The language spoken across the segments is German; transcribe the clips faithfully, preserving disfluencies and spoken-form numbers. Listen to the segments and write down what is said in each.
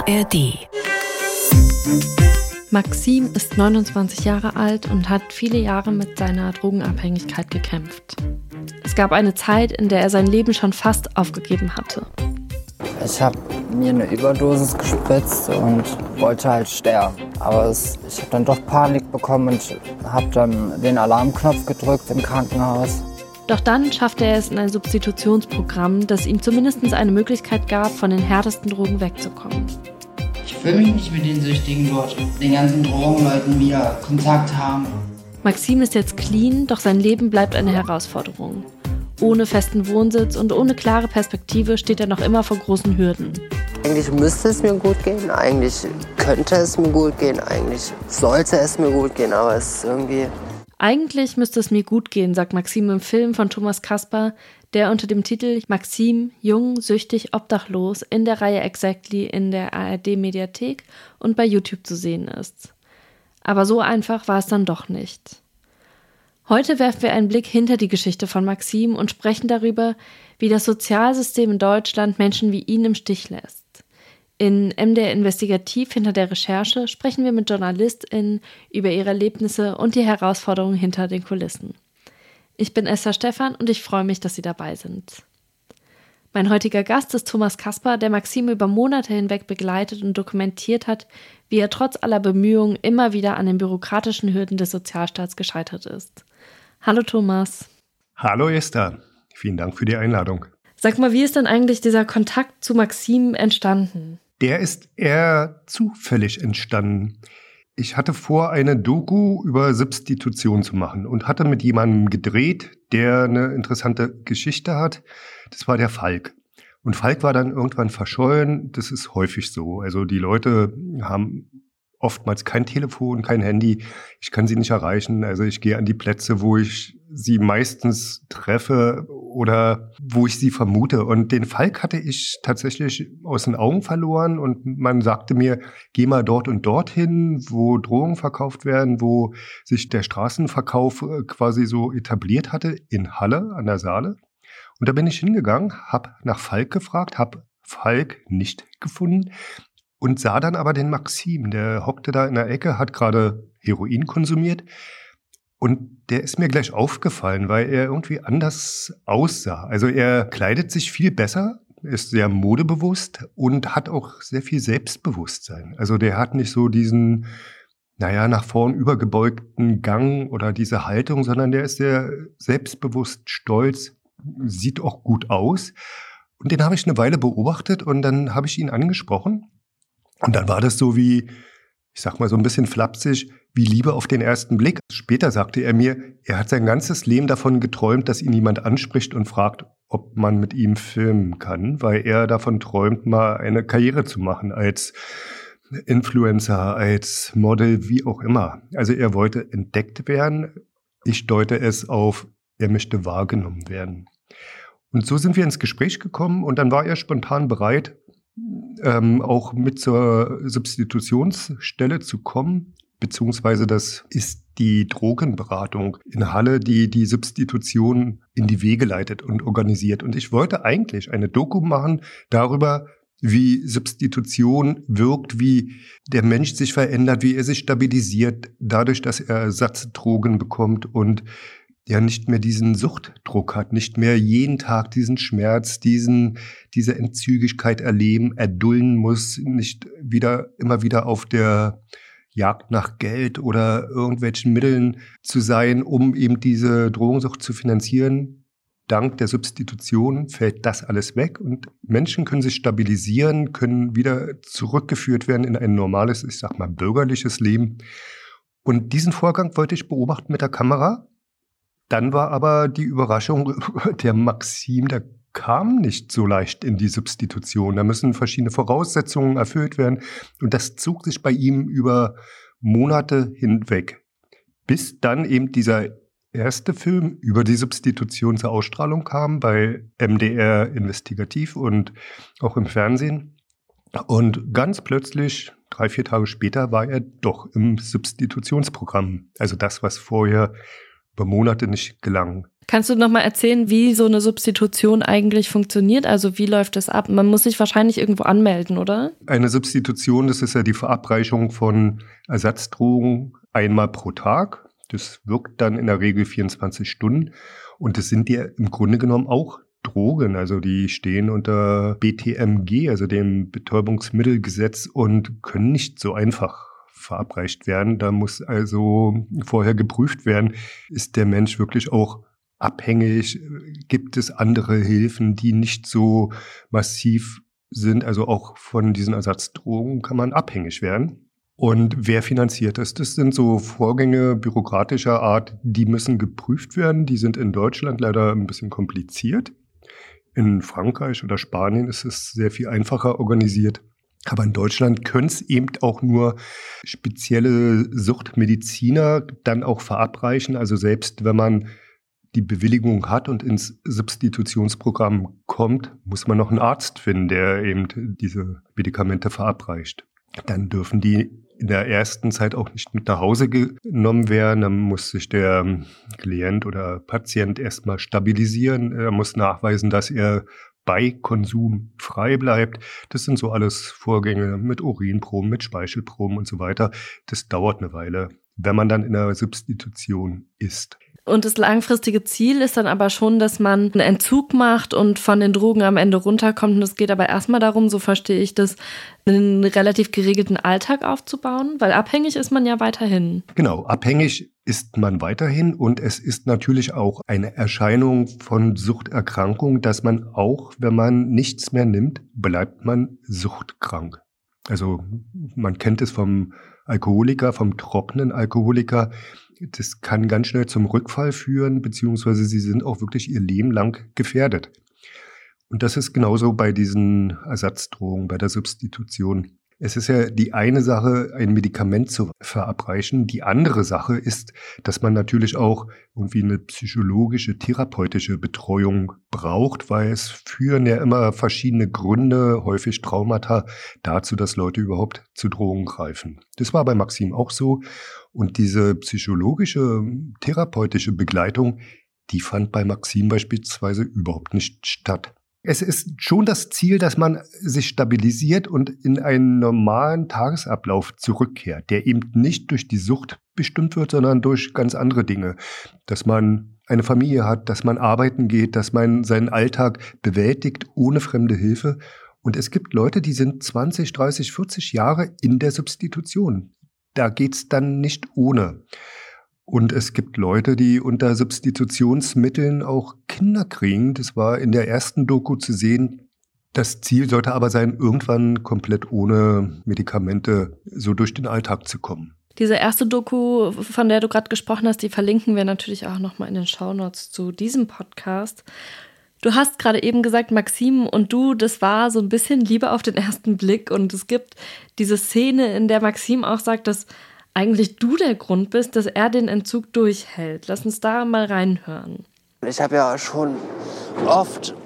A R D. Maxim ist neunundzwanzig Jahre alt und hat viele Jahre mit seiner Drogenabhängigkeit gekämpft. Es gab eine Zeit, in der er sein Leben schon fast aufgegeben hatte. Ich habe mir eine Überdosis gespritzt und wollte halt sterben. Aber es, ich habe dann doch Panik bekommen und habe dann den Alarmknopf gedrückt im Krankenhaus. Doch dann schaffte er es in ein Substitutionsprogramm, das ihm zumindest eine Möglichkeit gab, von den härtesten Drogen wegzukommen. Ich will mich nicht mit den Süchtigen dort, den ganzen Drogenleuten wieder Kontakt haben. Maxim ist jetzt clean, doch sein Leben bleibt eine Herausforderung. Ohne festen Wohnsitz und ohne klare Perspektive steht er noch immer vor großen Hürden. Eigentlich müsste es mir gut gehen, eigentlich könnte es mir gut gehen, eigentlich sollte es mir gut gehen, aber es ist irgendwie... Eigentlich müsste es mir gut gehen, sagt Maxim im Film von Thomas Kasper, der unter dem Titel Maxim, jung, süchtig, obdachlos in der Reihe Exactly in der A R D-Mediathek und bei YouTube zu sehen ist. Aber so einfach war es dann doch nicht. Heute werfen wir einen Blick hinter die Geschichte von Maxim und sprechen darüber, wie das Sozialsystem in Deutschland Menschen wie ihn im Stich lässt. In M D R Investigativ hinter der Recherche sprechen wir mit JournalistInnen über ihre Erlebnisse und die Herausforderungen hinter den Kulissen. Ich bin Esther Stephan und ich freue mich, dass Sie dabei sind. Mein heutiger Gast ist Thomas Kasper, der Maxim über Monate hinweg begleitet und dokumentiert hat, wie er trotz aller Bemühungen immer wieder an den bürokratischen Hürden des Sozialstaats gescheitert ist. Hallo Thomas. Hallo Esther, vielen Dank für die Einladung. Sag mal, wie ist denn eigentlich dieser Kontakt zu Maxim entstanden? Der ist eher zufällig entstanden. Ich hatte vor, eine Doku über Substitution zu machen und hatte mit jemandem gedreht, der eine interessante Geschichte hat. Das war der Falk. Und Falk war dann irgendwann verschollen. Das ist häufig so. Also die Leute haben oftmals kein Telefon, kein Handy. Ich kann sie nicht erreichen. Also ich gehe an die Plätze, wo ich sie meistens treffe oder wo ich sie vermute. Und den Falk hatte ich tatsächlich aus den Augen verloren. Und man sagte mir, geh mal dort und dorthin, wo Drogen verkauft werden, wo sich der Straßenverkauf quasi so etabliert hatte, in Halle an der Saale. Und da bin ich hingegangen, habe nach Falk gefragt, habe Falk nicht gefunden. Und sah dann aber den Maxim, der hockte da in der Ecke, hat gerade Heroin konsumiert. Und der ist mir gleich aufgefallen, weil er irgendwie anders aussah. Also er kleidet sich viel besser, ist sehr modebewusst und hat auch sehr viel Selbstbewusstsein. Also der hat nicht so diesen, naja, nach vorn übergebeugten Gang oder diese Haltung, sondern der ist sehr selbstbewusst, stolz, sieht auch gut aus. Und den habe ich eine Weile beobachtet und dann habe ich ihn angesprochen. Und dann war das so wie, ich sag mal so ein bisschen flapsig, wie Liebe auf den ersten Blick. Später sagte er mir, er hat sein ganzes Leben davon geträumt, dass ihn jemand anspricht und fragt, ob man mit ihm filmen kann, weil er davon träumt, mal eine Karriere zu machen als Influencer, als Model, wie auch immer. Also er wollte entdeckt werden. Ich deute es auf, er möchte wahrgenommen werden. Und so sind wir ins Gespräch gekommen und dann war er spontan bereit, Ähm, auch mit zur Substitutionsstelle zu kommen, beziehungsweise das ist die Drogenberatung in Halle, die die Substitution in die Wege leitet und organisiert. Und ich wollte eigentlich eine Doku machen darüber, wie Substitution wirkt, wie der Mensch sich verändert, wie er sich stabilisiert, dadurch, dass er Ersatzdrogen bekommt und ja nicht mehr diesen Suchtdruck hat, nicht mehr jeden Tag diesen Schmerz, diesen, diese Entzügigkeit erleben, erdulden muss, nicht wieder, immer wieder auf der Jagd nach Geld oder irgendwelchen Mitteln zu sein, um eben diese Drogensucht zu finanzieren. Dank der Substitution fällt das alles weg und Menschen können sich stabilisieren, können wieder zurückgeführt werden in ein normales, ich sag mal, bürgerliches Leben. Und diesen Vorgang wollte ich beobachten mit der Kamera. Dann war aber die Überraschung, der Maxim, der kam nicht so leicht in die Substitution. Da müssen verschiedene Voraussetzungen erfüllt werden. Und das zog sich bei ihm über Monate hinweg. Bis dann eben dieser erste Film über die Substitution zur Ausstrahlung kam bei M D R Investigativ und auch im Fernsehen. Und ganz plötzlich, drei, vier Tage später, war er doch im Substitutionsprogramm. Also das, was vorher über Monate nicht gelang. Kannst du noch mal erzählen, wie so eine Substitution eigentlich funktioniert? Also wie läuft das ab? Man muss sich wahrscheinlich irgendwo anmelden, oder? Eine Substitution, das ist ja die Verabreichung von Ersatzdrogen einmal pro Tag. Das wirkt dann in der Regel vierundzwanzig Stunden. Und das sind ja im Grunde genommen auch Drogen. Also die stehen unter B T M G, also dem Betäubungsmittelgesetz, und können nicht so einfach verabreicht werden. Da muss also vorher geprüft werden, ist der Mensch wirklich auch abhängig? Gibt es andere Hilfen, die nicht so massiv sind? Also auch von diesen Ersatzdrogen kann man abhängig werden. Und wer finanziert das? Das sind so Vorgänge bürokratischer Art, die müssen geprüft werden. Die sind in Deutschland leider ein bisschen kompliziert. In Frankreich oder Spanien ist es sehr viel einfacher organisiert. Aber in Deutschland können es eben auch nur spezielle Suchtmediziner dann auch verabreichen. Also selbst wenn man die Bewilligung hat und ins Substitutionsprogramm kommt, muss man noch einen Arzt finden, der eben diese Medikamente verabreicht. Dann dürfen die in der ersten Zeit auch nicht mit nach Hause genommen werden. Dann muss sich der Klient oder Patient erstmal stabilisieren. Er muss nachweisen, dass er bei Konsum frei bleibt. Das sind so alles Vorgänge mit Urinproben, mit Speichelproben und so weiter. Das dauert eine Weile, wenn man dann in der Substitution ist. Und das langfristige Ziel ist dann aber schon, dass man einen Entzug macht und von den Drogen am Ende runterkommt. Und es geht aber erstmal darum, so verstehe ich das, einen relativ geregelten Alltag aufzubauen, weil abhängig ist man ja weiterhin. Genau, abhängig ist man weiterhin, und es ist natürlich auch eine Erscheinung von Suchterkrankung, dass man auch, wenn man nichts mehr nimmt, bleibt man suchtkrank. Also man kennt es vom Alkoholiker, vom trockenen Alkoholiker. Das kann ganz schnell zum Rückfall führen, beziehungsweise sie sind auch wirklich ihr Leben lang gefährdet. Und das ist genauso bei diesen Ersatzdrogen, bei der Substitution. Es ist ja die eine Sache, ein Medikament zu verabreichen. Die andere Sache ist, dass man natürlich auch irgendwie eine psychologische, therapeutische Betreuung braucht, weil es führen ja immer verschiedene Gründe, häufig Traumata, dazu, dass Leute überhaupt zu Drogen greifen. Das war bei Maxim auch so. Und diese psychologische, therapeutische Begleitung, die fand bei Maxim beispielsweise überhaupt nicht statt. Es ist schon das Ziel, dass man sich stabilisiert und in einen normalen Tagesablauf zurückkehrt, der eben nicht durch die Sucht bestimmt wird, sondern durch ganz andere Dinge. Dass man eine Familie hat, dass man arbeiten geht, dass man seinen Alltag bewältigt ohne fremde Hilfe. Und es gibt Leute, die sind zwanzig, dreißig, vierzig Jahre in der Substitution. Da geht's dann nicht ohne. Und es gibt Leute, die unter Substitutionsmitteln auch Kinder kriegen. Das war in der ersten Doku zu sehen. Das Ziel sollte aber sein, irgendwann komplett ohne Medikamente so durch den Alltag zu kommen. Diese erste Doku, von der du gerade gesprochen hast, die verlinken wir natürlich auch nochmal in den Shownotes zu diesem Podcast. Du hast gerade eben gesagt, Maxim und du, das war so ein bisschen Liebe auf den ersten Blick. Und es gibt diese Szene, in der Maxim auch sagt, dass eigentlich du der Grund bist, dass er den Entzug durchhält. Lass uns da mal reinhören. Ich habe ja schon oft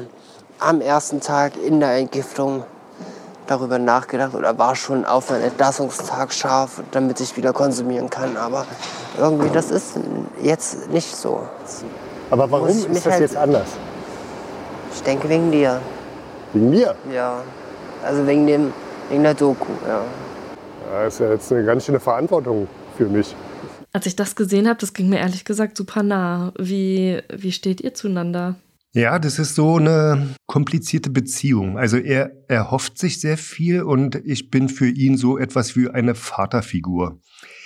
am ersten Tag in der Entgiftung darüber nachgedacht oder war schon auf einen Entlassungstag scharf, damit ich wieder konsumieren kann. Aber irgendwie, das ist jetzt nicht so. Aber warum ist das halt jetzt anders? Ich denke wegen dir. Wegen mir? Ja, also wegen, dem, wegen der Doku, ja. Das ist ja jetzt eine ganz schöne Verantwortung für mich. Als ich das gesehen habe, das ging mir ehrlich gesagt super nah. Wie, wie steht ihr zueinander? Ja, das ist so eine komplizierte Beziehung. Also er erhofft sich sehr viel und ich bin für ihn so etwas wie eine Vaterfigur.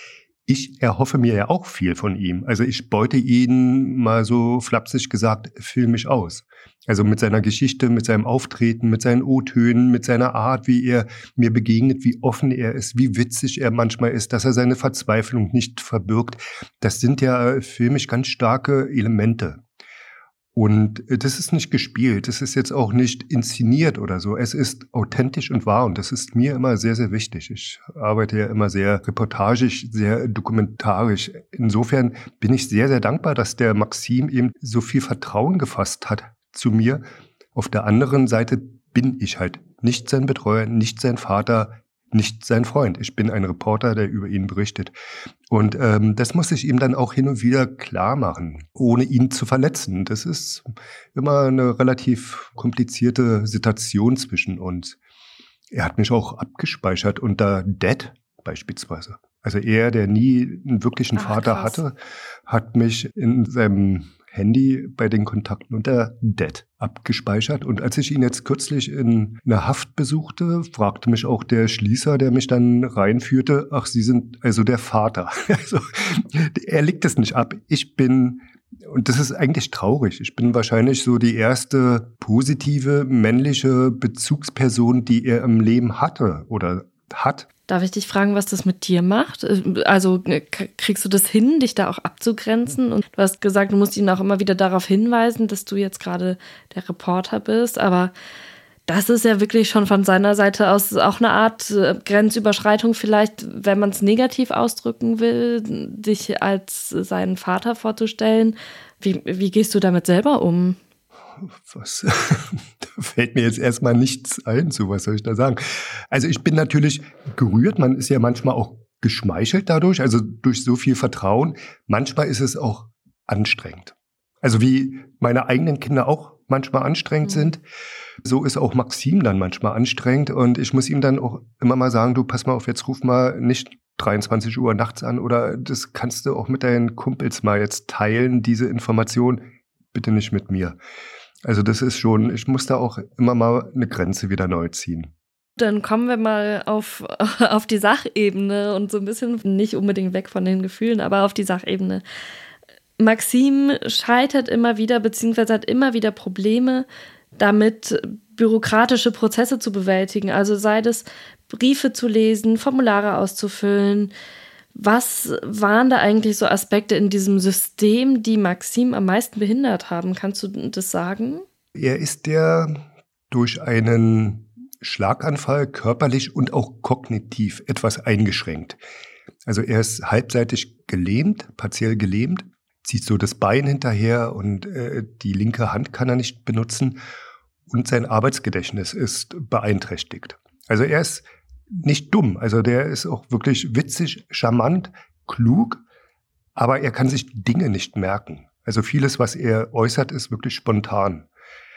Ich erhoffe mir ja auch viel von ihm. Also ich beute ihn, mal so flapsig gesagt, filmisch aus. Also mit seiner Geschichte, mit seinem Auftreten, mit seinen O-Tönen, mit seiner Art, wie er mir begegnet, wie offen er ist, wie witzig er manchmal ist, dass er seine Verzweiflung nicht verbirgt. Das sind ja filmisch ganz starke Elemente. Und das ist nicht gespielt, das ist jetzt auch nicht inszeniert oder so. Es ist authentisch und wahr und das ist mir immer sehr, sehr wichtig. Ich arbeite ja immer sehr reportagisch, sehr dokumentarisch. Insofern bin ich sehr, sehr dankbar, dass der Maxim eben so viel Vertrauen gefasst hat zu mir. Auf der anderen Seite bin ich halt nicht sein Betreuer, nicht sein Vater, nicht sein Freund. Ich bin ein Reporter, der über ihn berichtet. Und ähm, das muss ich ihm dann auch hin und wieder klar machen, ohne ihn zu verletzen. Das ist immer eine relativ komplizierte Situation zwischen uns. Er hat mich auch abgespeichert unter Dad beispielsweise. Also er, der nie einen wirklichen Ach, Vater krass. hatte, hat mich in seinem Handy bei den Kontakten unter Dad abgespeichert. Und als ich ihn jetzt kürzlich in einer Haft besuchte, fragte mich auch der Schließer, der mich dann reinführte, ach, Sie sind also der Vater. Also er legt es nicht ab. Ich bin, und das ist eigentlich traurig, ich bin wahrscheinlich so die erste positive männliche Bezugsperson, die er im Leben hatte oder hat. Darf ich dich fragen, was das mit dir macht? Also kriegst du das hin, dich da auch abzugrenzen? Und du hast gesagt, du musst ihn auch immer wieder darauf hinweisen, dass du jetzt gerade der Reporter bist. Aber das ist ja wirklich schon von seiner Seite aus auch eine Art Grenzüberschreitung vielleicht, wenn man es negativ ausdrücken will, dich als seinen Vater vorzustellen. Wie, wie gehst du damit selber um? Was? Da fällt mir jetzt erstmal nichts ein, so was soll ich da sagen. Also ich bin natürlich gerührt, man ist ja manchmal auch geschmeichelt dadurch, also durch so viel Vertrauen. Manchmal ist es auch anstrengend. Also wie meine eigenen Kinder auch manchmal anstrengend mhm. sind, so ist auch Maxim dann manchmal anstrengend und ich muss ihm dann auch immer mal sagen, du pass mal auf, jetzt ruf mal nicht dreiundzwanzig Uhr nachts an oder das kannst du auch mit deinen Kumpels mal jetzt teilen, diese Information, bitte nicht mit mir. Also das ist schon, ich muss da auch immer mal eine Grenze wieder neu ziehen. Dann kommen wir mal auf, auf die Sachebene und so ein bisschen nicht unbedingt weg von den Gefühlen, aber auf die Sachebene. Maxim scheitert immer wieder, beziehungsweise hat immer wieder Probleme damit, bürokratische Prozesse zu bewältigen. Also sei das Briefe zu lesen, Formulare auszufüllen. Was waren da eigentlich so Aspekte in diesem System, die Maxim am meisten behindert haben? Kannst du das sagen? Er ist ja durch einen Schlaganfall körperlich und auch kognitiv etwas eingeschränkt. Also er ist halbseitig gelähmt, partiell gelähmt, zieht so das Bein hinterher und äh, die linke Hand kann er nicht benutzen und sein Arbeitsgedächtnis ist beeinträchtigt. Also er ist nicht dumm, also der ist auch wirklich witzig, charmant, klug, aber er kann sich Dinge nicht merken. Also vieles, was er äußert, ist wirklich spontan.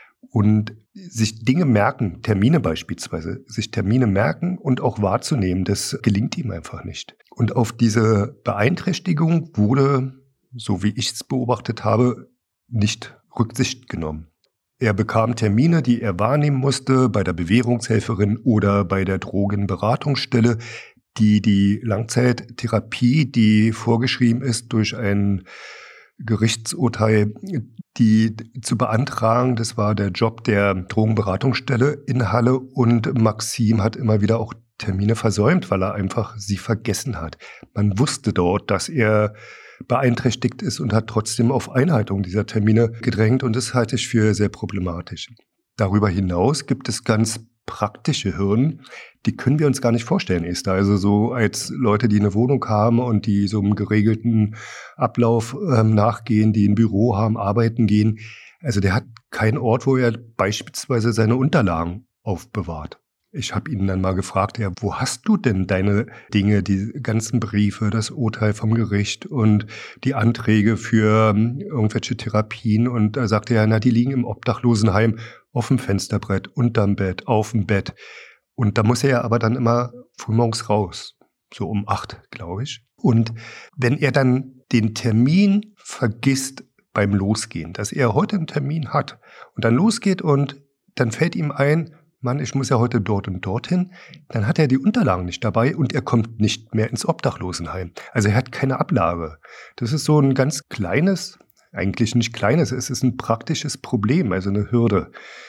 Und sich Dinge merken, Termine beispielsweise, sich Termine merken und auch wahrzunehmen, das gelingt ihm einfach nicht. Und auf diese Beeinträchtigung wurde, so wie ich es beobachtet habe, nicht Rücksicht genommen. Er bekam Termine, die er wahrnehmen musste bei der Bewährungshelferin oder bei der Drogenberatungsstelle, die die Langzeittherapie, die vorgeschrieben ist durch ein Gerichtsurteil, die zu beantragen. Das war der Job der Drogenberatungsstelle in Halle und Maxim hat immer wieder auch Termine versäumt, weil er einfach sie vergessen hat. Man wusste dort, dass er beeinträchtigt ist und hat trotzdem auf Einhaltung dieser Termine gedrängt und das halte ich für sehr problematisch. Darüber hinaus gibt es ganz praktische Hürden, die können wir uns gar nicht vorstellen, Esther. Also so als Leute, die eine Wohnung haben und die so einem geregelten Ablauf ähm, nachgehen, die ein Büro haben, arbeiten gehen. Also der hat keinen Ort, wo er beispielsweise seine Unterlagen aufbewahrt. Ich habe ihn dann mal gefragt, ja, wo hast du denn deine Dinge, die ganzen Briefe, das Urteil vom Gericht und die Anträge für ähm, irgendwelche Therapien? Und da sagte er, na, die liegen im Obdachlosenheim auf dem Fensterbrett, unterm Bett, auf dem Bett. Und da muss er ja aber dann immer frühmorgens raus, so um acht, glaube ich. Und wenn er dann den Termin vergisst beim Losgehen, dass er heute einen Termin hat und dann losgeht und dann fällt ihm ein, Mann, ich muss ja heute dort und dorthin, dann hat er die Unterlagen nicht dabei und er kommt nicht mehr ins Obdachlosenheim. Also er hat keine Ablage. Das ist so ein ganz kleines, eigentlich nicht kleines, es ist ein praktisches Problem, also eine Hürde.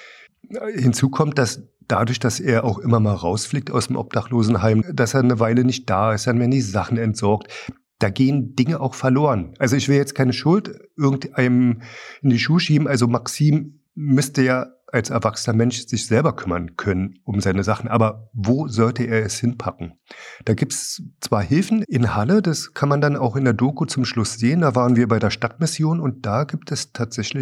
Hinzu kommt, dass dadurch, dass er auch immer mal rausfliegt aus dem Obdachlosenheim, dass er eine Weile nicht da ist, dann werden die Sachen entsorgt. Da gehen Dinge auch verloren. Also ich will jetzt keine Schuld irgendeinem in die Schuhe schieben. Also Maxim müsste ja als erwachsener Mensch sich selber kümmern können um seine Sachen. Aber wo sollte er es hinpacken? Da gibt's zwar Hilfen in Halle, das kann man dann auch in der Doku zum Schluss sehen. Da waren wir bei der Stadtmission und da gibt es tatsächlich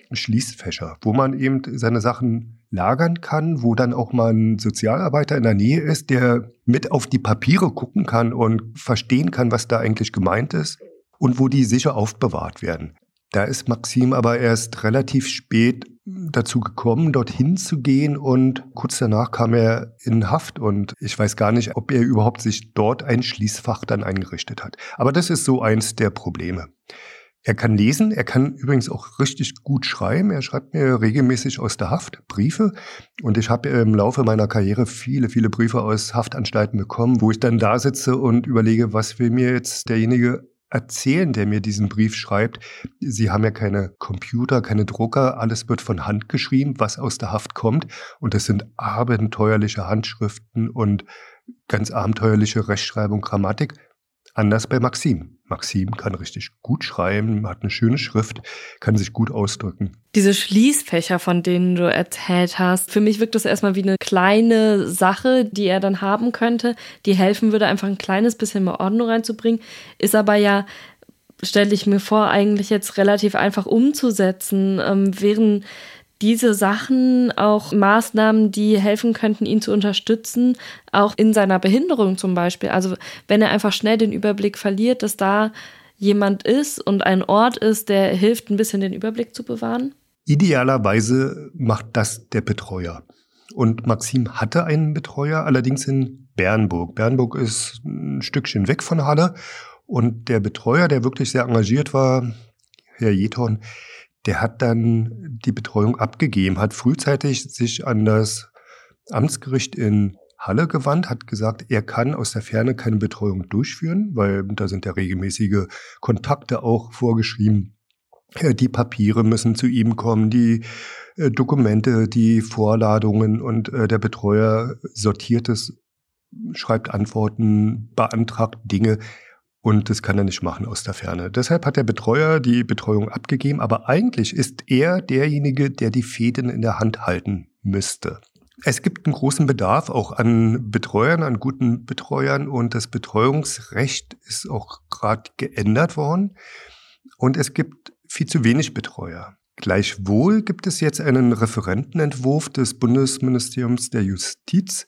Schließfächer, wo man eben seine Sachen lagern kann, wo dann auch mal ein Sozialarbeiter in der Nähe ist, der mit auf die Papiere gucken kann und verstehen kann, was da eigentlich gemeint ist und wo die sicher aufbewahrt werden. Da ist Maxim aber erst relativ spät dazu gekommen, dorthin zu gehen, und kurz danach kam er in Haft, und ich weiß gar nicht, ob er überhaupt sich dort ein Schließfach dann eingerichtet hat. Aber das ist so eins der Probleme. Er kann lesen, er kann übrigens auch richtig gut schreiben. Er schreibt mir regelmäßig aus der Haft Briefe, und ich habe im Laufe meiner Karriere viele, viele Briefe aus Haftanstalten bekommen, wo ich dann da sitze und überlege, was will mir jetzt derjenige erzählen, der mir diesen Brief schreibt. Sie haben ja keine Computer, keine Drucker, alles wird von Hand geschrieben, was aus der Haft kommt, und das sind abenteuerliche Handschriften und ganz abenteuerliche Rechtschreibung, Grammatik. Anders bei Maxim. Maxim kann richtig gut schreiben, hat eine schöne Schrift, kann sich gut ausdrücken. Diese Schließfächer, von denen du erzählt hast, für mich wirkt das erstmal wie eine kleine Sache, die er dann haben könnte, die helfen würde, einfach ein kleines bisschen mehr Ordnung reinzubringen, ist aber ja, stelle ich mir vor, eigentlich jetzt relativ einfach umzusetzen. Ähm, wären diese Sachen auch Maßnahmen, die helfen könnten, ihn zu unterstützen, auch in seiner Behinderung zum Beispiel. Also wenn er einfach schnell den Überblick verliert, dass da jemand ist und ein Ort ist, der hilft, ein bisschen den Überblick zu bewahren? Idealerweise macht das der Betreuer. Und Maxim hatte einen Betreuer, allerdings in Bernburg. Bernburg ist ein Stückchen weg von Halle. Und der Betreuer, der wirklich sehr engagiert war, Herr Jethorn, der hat dann die Betreuung abgegeben, hat frühzeitig sich an das Amtsgericht in Halle gewandt, hat gesagt, er kann aus der Ferne keine Betreuung durchführen, weil da sind ja regelmäßige Kontakte auch vorgeschrieben. Die Papiere müssen zu ihm kommen, die Dokumente, die Vorladungen, und der Betreuer sortiert es, schreibt Antworten, beantragt Dinge. Und das kann er nicht machen aus der Ferne. Deshalb hat der Betreuer die Betreuung abgegeben. Aber eigentlich ist er derjenige, der die Fäden in der Hand halten müsste. Es gibt einen großen Bedarf auch an Betreuern, an guten Betreuern. Und das Betreuungsrecht ist auch gerade geändert worden. Und es gibt viel zu wenig Betreuer. Gleichwohl gibt es jetzt einen Referentenentwurf des Bundesministeriums der Justiz.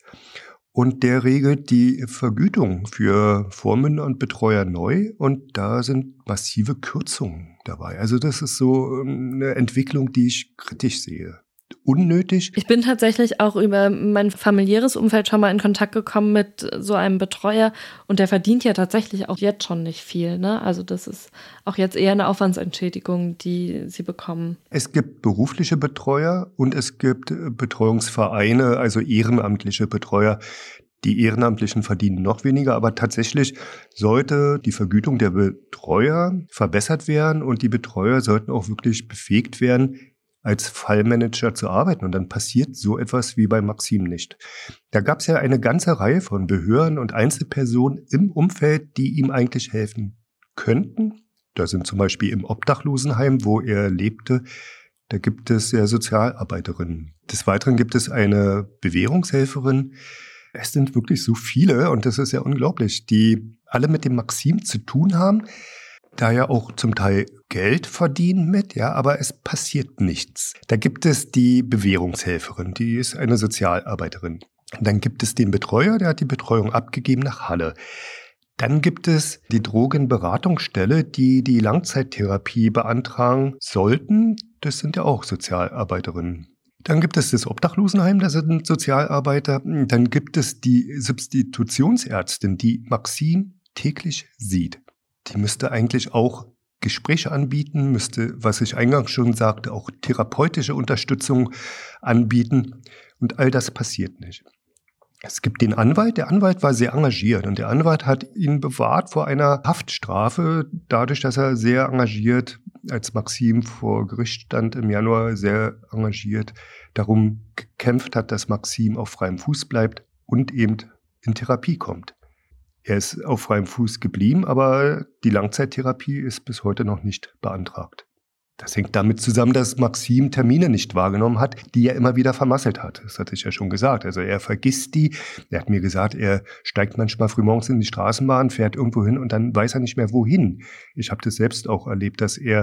Und der regelt die Vergütung für Vormünder und Betreuer neu, und da sind massive Kürzungen dabei. Also das ist so eine Entwicklung, die ich kritisch sehe. Unnötig. Ich bin tatsächlich auch über mein familiäres Umfeld schon mal in Kontakt gekommen mit so einem Betreuer, und der verdient ja tatsächlich auch jetzt schon nicht viel, ne? Also das ist auch jetzt eher eine Aufwandsentschädigung, die sie bekommen. Es gibt berufliche Betreuer und es gibt Betreuungsvereine, also ehrenamtliche Betreuer. Die Ehrenamtlichen verdienen noch weniger, aber tatsächlich sollte die Vergütung der Betreuer verbessert werden, und die Betreuer sollten auch wirklich befähigt werden, als Fallmanager zu arbeiten. Und dann passiert so etwas wie bei Maxim nicht. Da gab es ja eine ganze Reihe von Behörden und Einzelpersonen im Umfeld, die ihm eigentlich helfen könnten. Da sind zum Beispiel im Obdachlosenheim, wo er lebte, da gibt es ja Sozialarbeiterinnen. Des Weiteren gibt es eine Bewährungshelferin. Es sind wirklich so viele, und das ist ja unglaublich, die alle mit dem Maxim zu tun haben, da ja auch zum Teil Geld verdienen mit, ja, aber es passiert nichts. Da gibt es die Bewährungshelferin, die ist eine Sozialarbeiterin. Dann gibt es den Betreuer, der hat die Betreuung abgegeben nach Halle. Dann gibt es die Drogenberatungsstelle, die die Langzeittherapie beantragen sollten. Das sind ja auch Sozialarbeiterinnen. Dann gibt es das Obdachlosenheim, das sind Sozialarbeiter. Dann gibt es die Substitutionsärztin, die Maxim täglich sieht. Die müsste eigentlich auch Gespräche anbieten, müsste, was ich eingangs schon sagte, auch therapeutische Unterstützung anbieten. Und all das passiert nicht. Es gibt den Anwalt. Der Anwalt war sehr engagiert, und der Anwalt hat ihn bewahrt vor einer Haftstrafe, dadurch, dass er sehr engagiert, als Maxim vor Gericht stand im Januar, sehr engagiert darum gekämpft hat, dass Maxim auf freiem Fuß bleibt und eben in Therapie kommt. Er ist auf freiem Fuß geblieben, aber die Langzeittherapie ist bis heute noch nicht beantragt. Das hängt damit zusammen, dass Maxim Termine nicht wahrgenommen hat, die er immer wieder vermasselt hat. Das hatte ich ja schon gesagt. Also er vergisst die. Er hat mir gesagt, er steigt manchmal frühmorgens in die Straßenbahn, fährt irgendwo hin und dann weiß er nicht mehr, wohin. Ich habe das selbst auch erlebt, dass er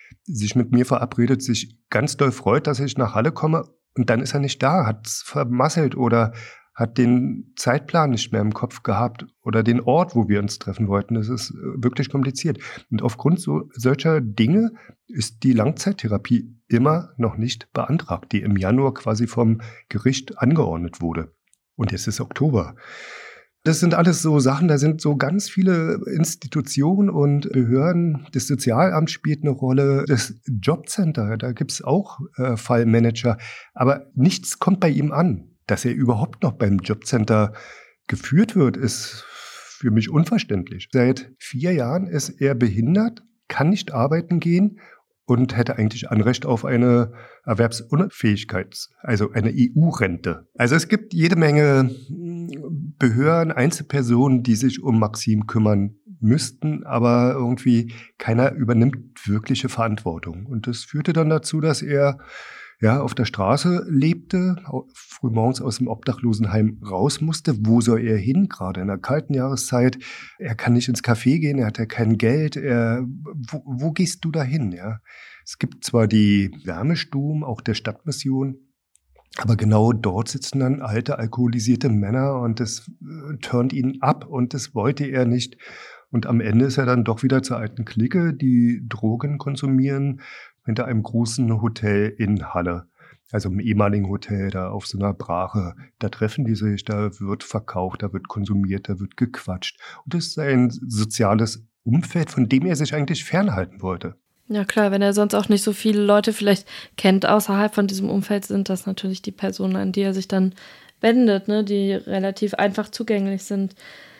sich mit mir verabredet, sich ganz doll freut, dass ich nach Halle komme und dann ist er nicht da, hat es vermasselt oder hat den Zeitplan nicht mehr im Kopf gehabt oder den Ort, wo wir uns treffen wollten. Das ist wirklich kompliziert. Und aufgrund so, solcher Dinge ist die Langzeittherapie immer noch nicht beantragt, die im Januar quasi vom Gericht angeordnet wurde. Und jetzt ist Oktober. Das sind alles so Sachen, da sind so ganz viele Institutionen und Behörden. Das Sozialamt spielt eine Rolle, das Jobcenter, da gibt's auch äh, Fallmanager. Aber nichts kommt bei ihm an. Dass er überhaupt noch beim Jobcenter geführt wird, ist für mich unverständlich. Seit vier Jahren ist er behindert, kann nicht arbeiten gehen und hätte eigentlich Anrecht auf eine Erwerbsunfähigkeit, also eine E U-Rente. Also es gibt jede Menge Behörden, Einzelpersonen, die sich um Maxim kümmern müssten, aber irgendwie keiner übernimmt wirkliche Verantwortung. Und das führte dann dazu, dass er ja, auf der Straße lebte, frühmorgens aus dem Obdachlosenheim raus musste. Wo soll er hin, gerade in der kalten Jahreszeit? Er kann nicht ins Café gehen, er hat ja kein Geld. Er, wo, wo gehst du da hin? Ja? Es gibt zwar die Wärmestuben, auch der Stadtmission, aber genau dort sitzen dann alte, alkoholisierte Männer und das äh, turnt ihn ab und das wollte er nicht. Und am Ende ist er dann doch wieder zur alten Clique, die Drogen konsumieren, hinter einem großen Hotel in Halle, also im ehemaligen Hotel da auf so einer Brache. Da treffen die sich, da wird verkauft, da wird konsumiert, da wird gequatscht. Und das ist ein soziales Umfeld, von dem er sich eigentlich fernhalten wollte. Ja klar, wenn er sonst auch nicht so viele Leute vielleicht kennt außerhalb von diesem Umfeld, sind das natürlich die Personen, an die er sich dann wendet, ne, die relativ einfach zugänglich sind.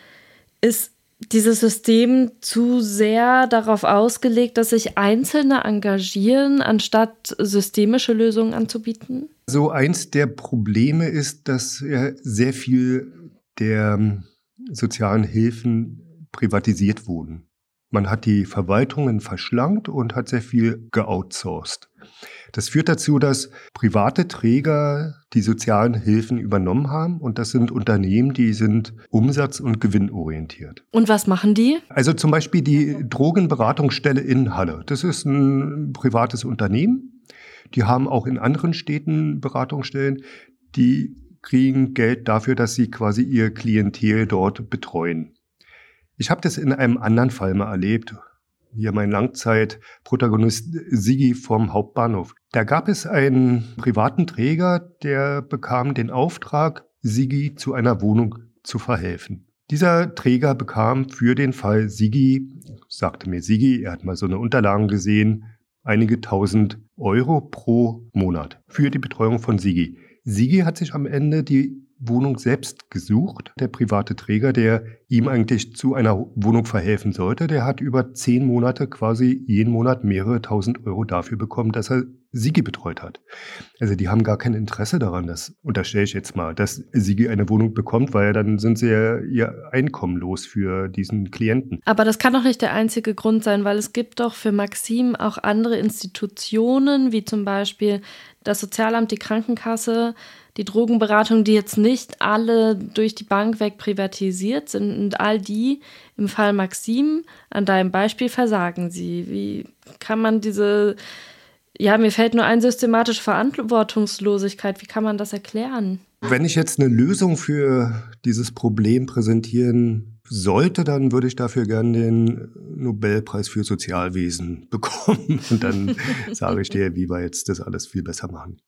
Ist dieses System zu sehr darauf ausgelegt, dass sich Einzelne engagieren, anstatt systemische Lösungen anzubieten? So eins der Probleme ist, dass ja sehr viel der sozialen Hilfen privatisiert wurden. Man hat die Verwaltungen verschlankt und hat sehr viel geoutsourced. Das führt dazu, dass private Träger die sozialen Hilfen übernommen haben. Und das sind Unternehmen, die sind umsatz- und gewinnorientiert. Und was machen die? Also zum Beispiel die Drogenberatungsstelle in Halle. Das ist ein privates Unternehmen. Die haben auch in anderen Städten Beratungsstellen. Die kriegen Geld dafür, dass sie quasi ihr Klientel dort betreuen. Ich habe das in einem anderen Fall mal erlebt. Hier mein Langzeitprotagonist Sigi vom Hauptbahnhof. Da gab es einen privaten Träger, der bekam den Auftrag, Sigi zu einer Wohnung zu verhelfen. Dieser Träger bekam für den Fall Sigi, sagte mir Sigi, er hat mal so eine Unterlagen gesehen, einige tausend Euro pro Monat für die Betreuung von Sigi. Sigi hat sich am Ende die Wohnung selbst gesucht. Der private Träger, der ihm eigentlich zu einer Wohnung verhelfen sollte, der hat über zehn Monate quasi jeden Monat mehrere tausend Euro dafür bekommen, dass er Sigi betreut hat. Also die haben gar kein Interesse daran, das unterstelle ich jetzt mal, dass Sigi eine Wohnung bekommt, weil dann sind sie ja ihr Einkommen los für diesen Klienten. Aber das kann doch nicht der einzige Grund sein, weil es gibt doch für Maxim auch andere Institutionen, wie zum Beispiel das Sozialamt, die Krankenkasse, die Drogenberatung, die jetzt nicht alle durch die Bank weg privatisiert sind. Und all die, im Fall Maxim, an deinem Beispiel versagen sie. Wie kann man diese, ja, mir fällt nur ein, systematische Verantwortungslosigkeit, wie kann man das erklären? Wenn ich jetzt eine Lösung für dieses Problem präsentieren sollte, dann würde ich dafür gerne den Nobelpreis für Sozialwesen bekommen. Und dann sage ich dir, wie wir jetzt das alles viel besser machen.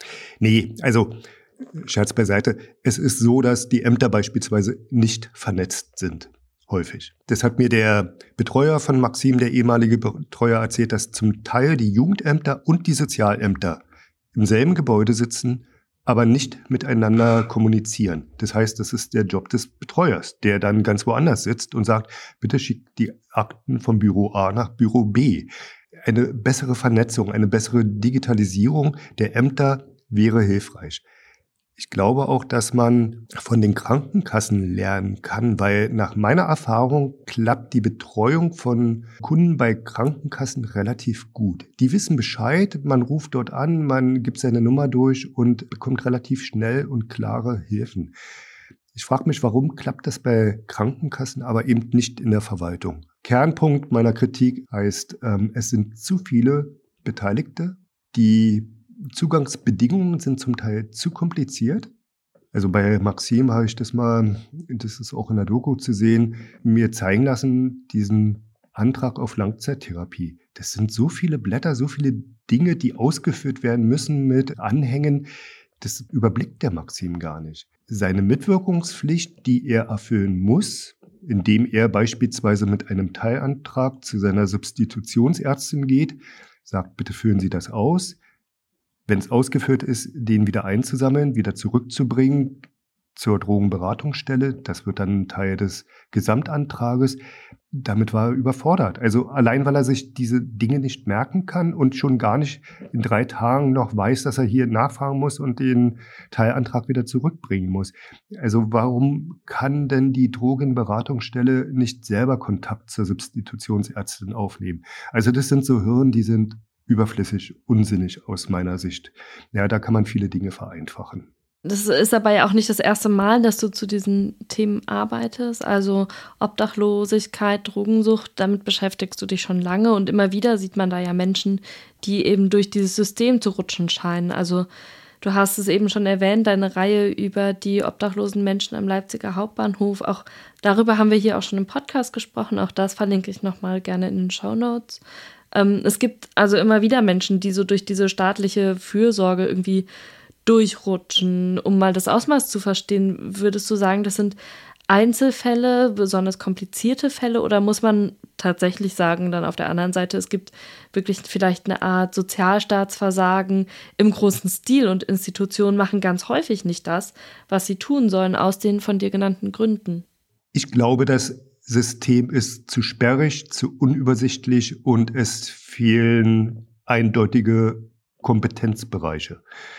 Nee, also Scherz beiseite. Es ist so, dass die Ämter beispielsweise nicht vernetzt sind, häufig. Das hat mir der Betreuer von Maxim, der ehemalige Betreuer, erzählt, dass zum Teil die Jugendämter und die Sozialämter im selben Gebäude sitzen, aber nicht miteinander kommunizieren. Das heißt, das ist der Job des Betreuers, der dann ganz woanders sitzt und sagt, bitte schickt die Akten vom Büro A nach Büro B. Eine bessere Vernetzung, eine bessere Digitalisierung der Ämter wäre hilfreich. Ich glaube auch, dass man von den Krankenkassen lernen kann, weil nach meiner Erfahrung klappt die Betreuung von Kunden bei Krankenkassen relativ gut. Die wissen Bescheid, man ruft dort an, man gibt seine Nummer durch und bekommt relativ schnell und klare Hilfen. Ich frage mich, warum klappt das bei Krankenkassen, aber eben nicht in der Verwaltung? Kernpunkt meiner Kritik heißt, ähm, es sind zu viele Beteiligte. Die Zugangsbedingungen sind zum Teil zu kompliziert. Also bei Maxim habe ich das mal, das ist auch in der Doku zu sehen, mir zeigen lassen, diesen Antrag auf Langzeittherapie. Das sind so viele Blätter, so viele Dinge, die ausgeführt werden müssen mit Anhängen. Das überblickt der Maxim gar nicht. Seine Mitwirkungspflicht, die er erfüllen muss, indem er beispielsweise mit einem Teilantrag zu seiner Substitutionsärztin geht, sagt, bitte füllen Sie das aus. Wenn es ausgeführt ist, den wieder einzusammeln, wieder zurückzubringen zur Drogenberatungsstelle. Das wird dann Teil des Gesamtantrages. Damit war er überfordert. Also allein, weil er sich diese Dinge nicht merken kann und schon gar nicht in drei Tagen noch weiß, dass er hier nachfragen muss und den Teilantrag wieder zurückbringen muss. Also warum kann denn die Drogenberatungsstelle nicht selber Kontakt zur Substitutionsärztin aufnehmen? Also das sind so Hürden, die sind überflüssig, unsinnig aus meiner Sicht. Ja, da kann man viele Dinge vereinfachen. Das ist aber ja auch nicht das erste Mal, dass du zu diesen Themen arbeitest. Also Obdachlosigkeit, Drogensucht, damit beschäftigst du dich schon lange. Und immer wieder sieht man da ja Menschen, die eben durch dieses System zu rutschen scheinen. Also du hast es eben schon erwähnt, deine Reihe über die obdachlosen Menschen am Leipziger Hauptbahnhof. Auch darüber haben wir hier auch schon im Podcast gesprochen. Auch das verlinke ich nochmal gerne in den Shownotes. Ähm, es gibt also immer wieder Menschen, die so durch diese staatliche Fürsorge irgendwie durchrutschen. Um mal das Ausmaß zu verstehen, würdest du sagen, das sind Einzelfälle, besonders komplizierte Fälle, oder muss man tatsächlich sagen, dann auf der anderen Seite, es gibt wirklich vielleicht eine Art Sozialstaatsversagen im großen Stil und Institutionen machen ganz häufig nicht das, was sie tun sollen, aus den von dir genannten Gründen? Ich glaube, das System ist zu sperrig, zu unübersichtlich und es fehlen eindeutige Kompetenzbereiche.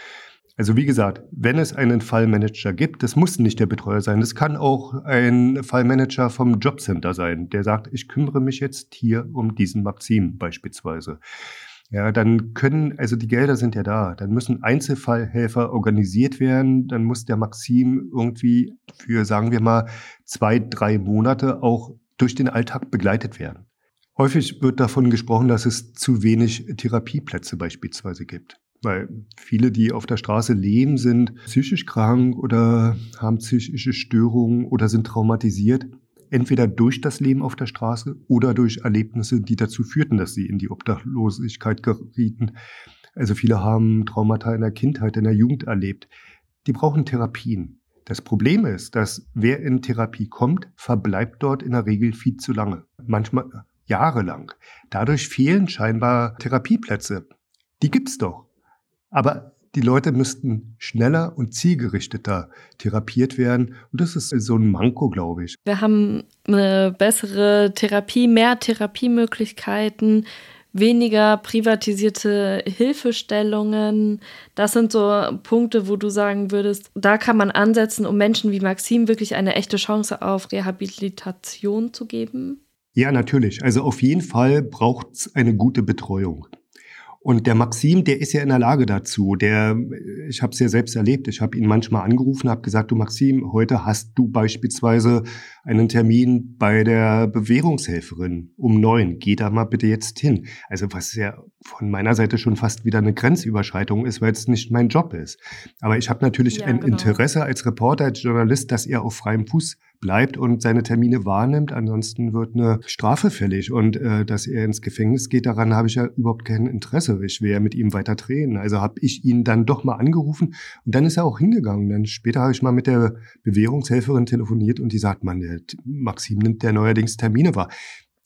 Also wie gesagt, wenn es einen Fallmanager gibt, das muss nicht der Betreuer sein, das kann auch ein Fallmanager vom Jobcenter sein, der sagt, ich kümmere mich jetzt hier um diesen Maxim beispielsweise. Ja, dann können, also die Gelder sind ja da, dann müssen Einzelfallhelfer organisiert werden, dann muss der Maxim irgendwie für, sagen wir mal, zwei, drei Monate auch durch den Alltag begleitet werden. Häufig wird davon gesprochen, dass es zu wenig Therapieplätze beispielsweise gibt. Weil viele, die auf der Straße leben, sind psychisch krank oder haben psychische Störungen oder sind traumatisiert. Entweder durch das Leben auf der Straße oder durch Erlebnisse, die dazu führten, dass sie in die Obdachlosigkeit gerieten. Also viele haben Traumata in der Kindheit, in der Jugend erlebt. Die brauchen Therapien. Das Problem ist, dass wer in Therapie kommt, verbleibt dort in der Regel viel zu lange. Manchmal jahrelang. Dadurch fehlen scheinbar Therapieplätze. Die gibt's doch. Aber die Leute müssten schneller und zielgerichteter therapiert werden. Und das ist so ein Manko, glaube ich. Wir haben eine bessere Therapie, mehr Therapiemöglichkeiten, weniger privatisierte Hilfestellungen. Das sind so Punkte, wo du sagen würdest, da kann man ansetzen, um Menschen wie Maxim wirklich eine echte Chance auf Rehabilitation zu geben. Ja, natürlich. Also auf jeden Fall braucht es eine gute Betreuung. Und der Maxim, der ist ja in der Lage dazu. Der, ich habe es ja selbst erlebt. Ich habe ihn manchmal angerufen, habe gesagt, du Maxim, heute hast du beispielsweise einen Termin bei der Bewährungshelferin um neun. Geh da mal bitte jetzt hin. Also was ja von meiner Seite schon fast wieder eine Grenzüberschreitung ist, weil es nicht mein Job ist. Aber ich habe natürlich ja, ein genau. Interesse als Reporter, als Journalist, dass er auf freiem Fuß bleibt und seine Termine wahrnimmt. Ansonsten wird eine Strafe fällig. Und äh, dass er ins Gefängnis geht, daran habe ich ja überhaupt kein Interesse. Ich will ja mit ihm weiter drehen. Also habe ich ihn dann doch mal angerufen und dann ist er auch hingegangen. Dann später habe ich mal mit der Bewährungshelferin telefoniert und die sagt, man, der Maxim nimmt der neuerdings Termine wahr.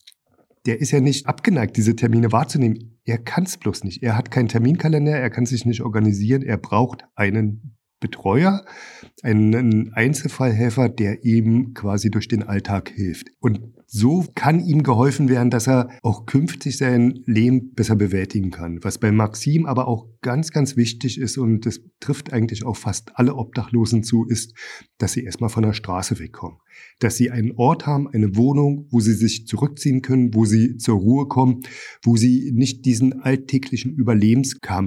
Der ist ja nicht abgeneigt, diese Termine wahrzunehmen. Er kann es bloß nicht. Er hat keinen Terminkalender, er kann sich nicht organisieren. Er braucht einen Betreuer, einen Einzelfallhelfer, der ihm quasi durch den Alltag hilft. Und so kann ihm geholfen werden, dass er auch künftig sein Leben besser bewältigen kann. Was bei Maxim aber auch ganz, ganz wichtig ist, und das trifft eigentlich auch fast alle Obdachlosen zu, ist, dass sie erstmal von der Straße wegkommen. Dass sie einen Ort haben, eine Wohnung, wo sie sich zurückziehen können, wo sie zur Ruhe kommen, wo sie nicht diesen alltäglichen Überlebenskampf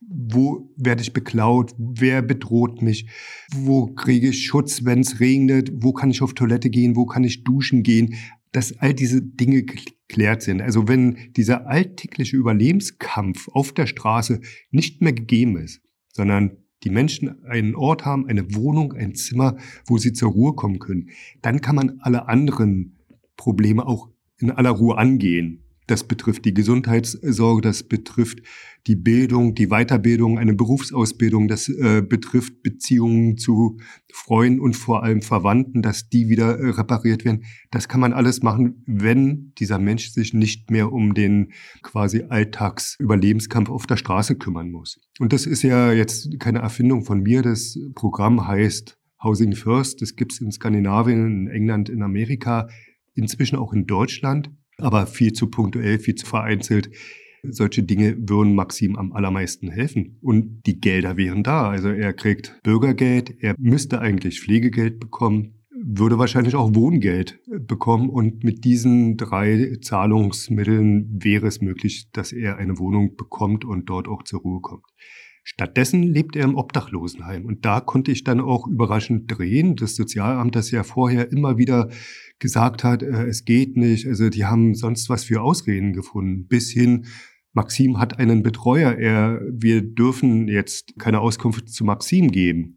wo werde ich beklaut, wer bedroht mich, wo kriege ich Schutz, wenn es regnet, wo kann ich auf Toilette gehen, wo kann ich duschen gehen, dass all diese Dinge geklärt sind. Also wenn dieser alltägliche Überlebenskampf auf der Straße nicht mehr gegeben ist, sondern die Menschen einen Ort haben, eine Wohnung, ein Zimmer, wo sie zur Ruhe kommen können, dann kann man alle anderen Probleme auch in aller Ruhe angehen. Das betrifft die Gesundheitssorge, das betrifft die Bildung, die Weiterbildung, eine Berufsausbildung, das äh, betrifft Beziehungen zu Freunden und vor allem Verwandten, dass die wieder äh, repariert werden. Das kann man alles machen, wenn dieser Mensch sich nicht mehr um den quasi Alltagsüberlebenskampf auf der Straße kümmern muss. Und das ist ja jetzt keine Erfindung von mir. Das Programm heißt Housing First. Das gibt es in Skandinavien, in England, in Amerika, inzwischen auch in Deutschland. Aber viel zu punktuell, viel zu vereinzelt. Solche Dinge würden Maxim am allermeisten helfen. Und die Gelder wären da. Also er kriegt Bürgergeld, er müsste eigentlich Pflegegeld bekommen, würde wahrscheinlich auch Wohngeld bekommen. Und mit diesen drei Zahlungsmitteln wäre es möglich, dass er eine Wohnung bekommt und dort auch zur Ruhe kommt. Stattdessen lebt er im Obdachlosenheim. Und da konnte ich dann auch überraschend drehen. Das Sozialamt, das ja vorher immer wieder gesagt hat, äh, es geht nicht, also die haben sonst was für Ausreden gefunden, bis hin, Maxim hat einen Betreuer, er, wir dürfen jetzt keine Auskunft zu Maxim geben.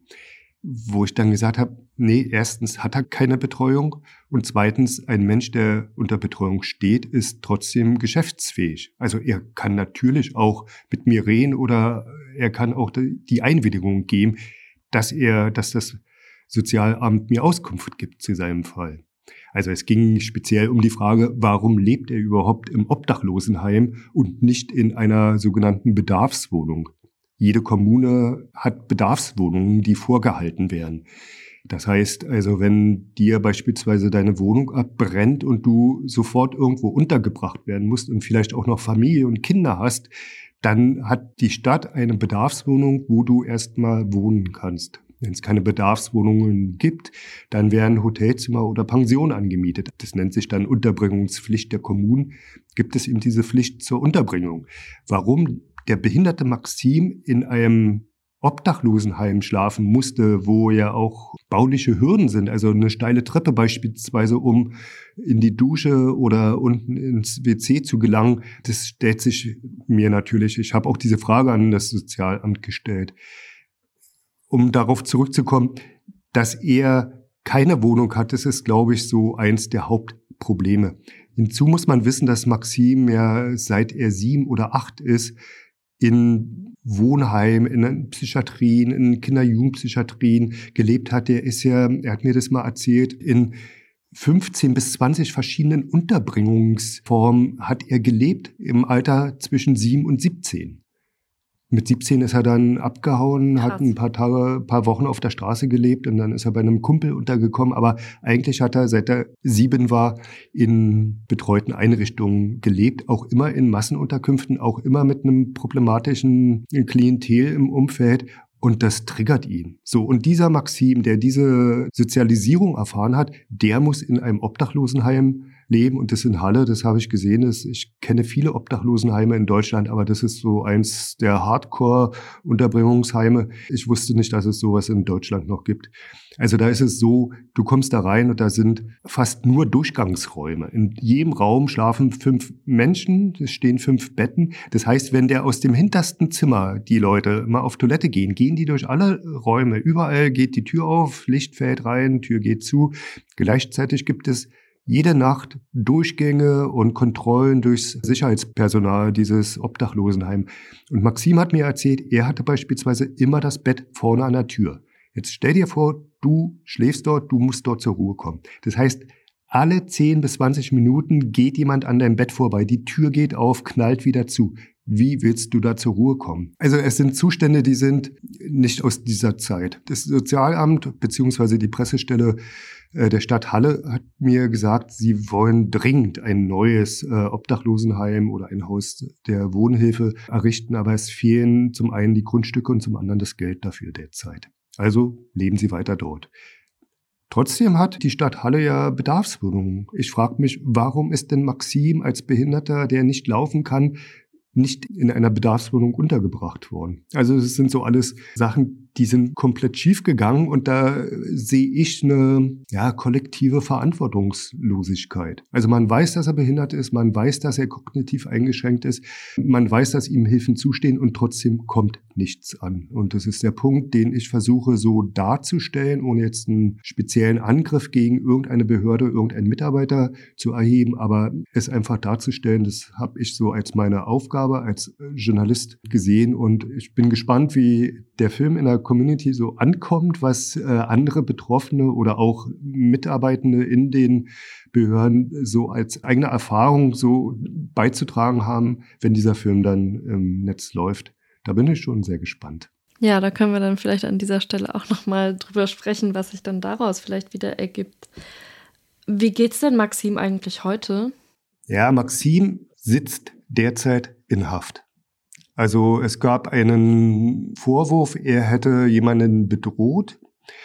Wo ich dann gesagt habe, nee, erstens hat er keine Betreuung und zweitens, ein Mensch, der unter Betreuung steht, ist trotzdem geschäftsfähig. Also er kann natürlich auch mit mir reden oder er kann auch die Einwilligung geben, dass er, dass das Sozialamt mir Auskunft gibt zu seinem Fall. Also es ging speziell um die Frage, warum lebt er überhaupt im Obdachlosenheim und nicht in einer sogenannten Bedarfswohnung? Jede Kommune hat Bedarfswohnungen, die vorgehalten werden. Das heißt also, wenn dir beispielsweise deine Wohnung abbrennt und du sofort irgendwo untergebracht werden musst und vielleicht auch noch Familie und Kinder hast, dann hat die Stadt eine Bedarfswohnung, wo du erstmal wohnen kannst. Wenn es keine Bedarfswohnungen gibt, dann werden Hotelzimmer oder Pensionen angemietet. Das nennt sich dann Unterbringungspflicht der Kommunen. Gibt es eben diese Pflicht zur Unterbringung. Warum der behinderte Maxim in einem Obdachlosenheim schlafen musste, wo ja auch bauliche Hürden sind, also eine steile Treppe beispielsweise, um in die Dusche oder unten ins W C zu gelangen, das stellt sich mir natürlich, ich habe auch diese Frage an das Sozialamt gestellt. Um darauf zurückzukommen, dass er keine Wohnung hat, das ist, glaube ich, so eins der Hauptprobleme. Hinzu muss man wissen, dass Maxim ja seit er sieben oder acht ist, in Wohnheimen, in Psychiatrien, in Kinder-Jugendpsychiatrien gelebt hat. Er ist ja, er hat mir das mal erzählt, in fünfzehn bis zwanzig verschiedenen Unterbringungsformen hat er gelebt im Alter zwischen sieben und siebzehn. Mit siebzehn ist er dann abgehauen, Krass. hat ein paar Tage, ein paar Wochen auf der Straße gelebt und dann ist er bei einem Kumpel untergekommen. Aber eigentlich hat er, seit er sieben war, in betreuten Einrichtungen gelebt, auch immer in Massenunterkünften, auch immer mit einem problematischen Klientel im Umfeld. Und das triggert ihn. So, und dieser Maxim, der diese Sozialisierung erfahren hat, der muss in einem Obdachlosenheim leben. Und das in Halle, das habe ich gesehen. Das, ich kenne viele Obdachlosenheime in Deutschland, aber das ist so eins der Hardcore-Unterbringungsheime. Ich wusste nicht, dass es sowas in Deutschland noch gibt. Also da ist es so, du kommst da rein und da sind fast nur Durchgangsräume. In jedem Raum schlafen fünf Menschen, es stehen fünf Betten. Das heißt, wenn der aus dem hintersten Zimmer die Leute mal auf Toilette gehen, gehen die durch alle Räume. Überall geht die Tür auf, Licht fällt rein, Tür geht zu. Gleichzeitig gibt es jede Nacht Durchgänge und Kontrollen durchs Sicherheitspersonal dieses Obdachlosenheim. Und Maxim hat mir erzählt, er hatte beispielsweise immer das Bett vorne an der Tür. Jetzt stell dir vor, du schläfst dort, du musst dort zur Ruhe kommen. Das heißt, alle zehn bis zwanzig Minuten geht jemand an deinem Bett vorbei, die Tür geht auf, knallt wieder zu. Wie willst du da zur Ruhe kommen? Also es sind Zustände, die sind nicht aus dieser Zeit. Das Sozialamt bzw. die Pressestelle der Stadt Halle hat mir gesagt, sie wollen dringend ein neues äh, Obdachlosenheim oder ein Haus der Wohnhilfe errichten, aber es fehlen zum einen die Grundstücke und zum anderen das Geld dafür derzeit. Also leben sie weiter dort. Trotzdem hat die Stadt Halle ja Bedarfswohnungen. Ich frage mich, warum ist denn Maxim als Behinderter, der nicht laufen kann, nicht in einer Bedarfswohnung untergebracht worden. Also es sind so alles Sachen, die sind komplett schief gegangen und da sehe ich eine ja, kollektive Verantwortungslosigkeit. Also man weiß, dass er behindert ist, man weiß, dass er kognitiv eingeschränkt ist, man weiß, dass ihm Hilfen zustehen und trotzdem kommt nichts an. Und das ist der Punkt, den ich versuche so darzustellen, ohne jetzt einen speziellen Angriff gegen irgendeine Behörde, irgendeinen Mitarbeiter zu erheben, aber es einfach darzustellen, das habe ich so als meine Aufgabe als Journalist gesehen und ich bin gespannt, wie der Film in der Community so ankommt, was äh, andere Betroffene oder auch Mitarbeitende in den Behörden so als eigene Erfahrung so beizutragen haben, wenn dieser Film dann im Netz läuft. Da bin ich schon sehr gespannt. Ja, da können wir dann vielleicht an dieser Stelle auch nochmal drüber sprechen, was sich dann daraus vielleicht wieder ergibt. Wie geht's denn Maxim eigentlich heute? Ja, Maxim sitzt derzeit in Haft. Also es gab einen Vorwurf, er hätte jemanden bedroht.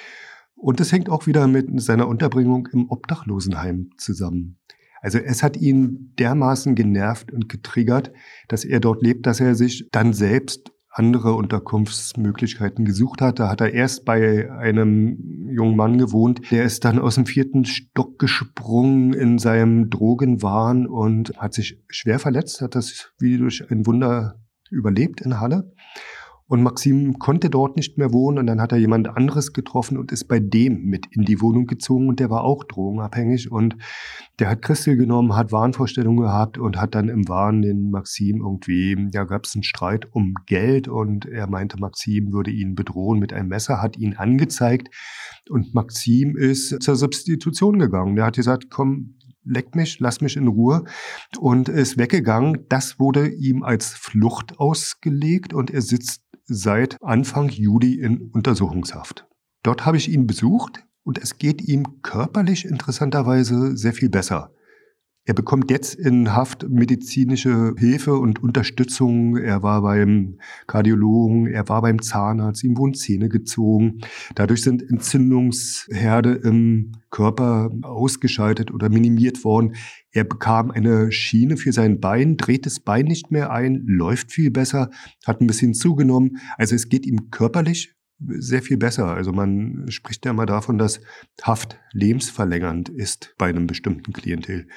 Und das hängt auch wieder mit seiner Unterbringung im Obdachlosenheim zusammen. Also es hat ihn dermaßen genervt und getriggert, dass er dort lebt, dass er sich dann selbst andere Unterkunftsmöglichkeiten gesucht hat. Da hat er erst bei einem jungen Mann gewohnt. Der ist dann aus dem vierten Stock gesprungen in seinem Drogenwahn und hat sich schwer verletzt, hat das wie durch ein Wunder überlebt in Halle. Und Maxim konnte dort nicht mehr wohnen und dann hat er jemand anderes getroffen und ist bei dem mit in die Wohnung gezogen und der war auch drogenabhängig und der hat Christel genommen, hat Wahnvorstellungen gehabt und hat dann im Wahn den Maxim irgendwie, ja, gab es einen Streit um Geld und er meinte, Maxim würde ihn bedrohen mit einem Messer, hat ihn angezeigt und Maxim ist zur Substitution gegangen. Der hat gesagt, komm, leck mich, lass mich in Ruhe und ist weggegangen. Das wurde ihm als Flucht ausgelegt und er sitzt seit Anfang Juli in Untersuchungshaft. Dort habe ich ihn besucht und es geht ihm körperlich interessanterweise sehr viel besser. Er bekommt jetzt in Haft medizinische Hilfe und Unterstützung. Er war beim Kardiologen, er war beim Zahnarzt, ihm wurden Zähne gezogen. Dadurch sind Entzündungsherde im Körper ausgeschaltet oder minimiert worden. Er bekam eine Schiene für sein Bein, dreht das Bein nicht mehr ein, läuft viel besser, hat ein bisschen zugenommen. Also es geht ihm körperlich sehr viel besser. Also man spricht ja immer davon, dass Haft lebensverlängernd ist bei einem bestimmten Klientel.